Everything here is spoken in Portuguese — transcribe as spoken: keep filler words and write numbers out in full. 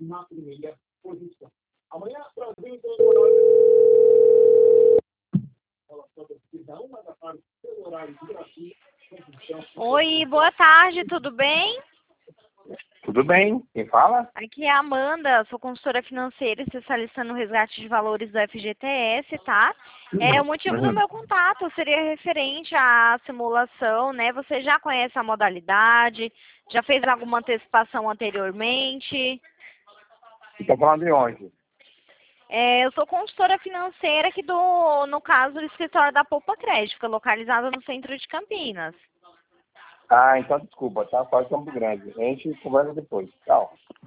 Oi, boa tarde, tudo bem? Tudo bem, quem fala? Aqui é a Amanda, sou consultora financeira, especialista no resgate de valores do F G T S, tá? É, o motivo do Uhum. meu contato seria referente à simulação, né? Você já conhece a modalidade? Já fez alguma antecipação anteriormente? Você tá falando de onde? É, eu sou consultora financeira aqui do, no caso, do escritório da Poupa Crédito, fica localizado no centro de Campinas. Ah, então desculpa, tá? Faz Campo Grande. A gente conversa depois. Tchau.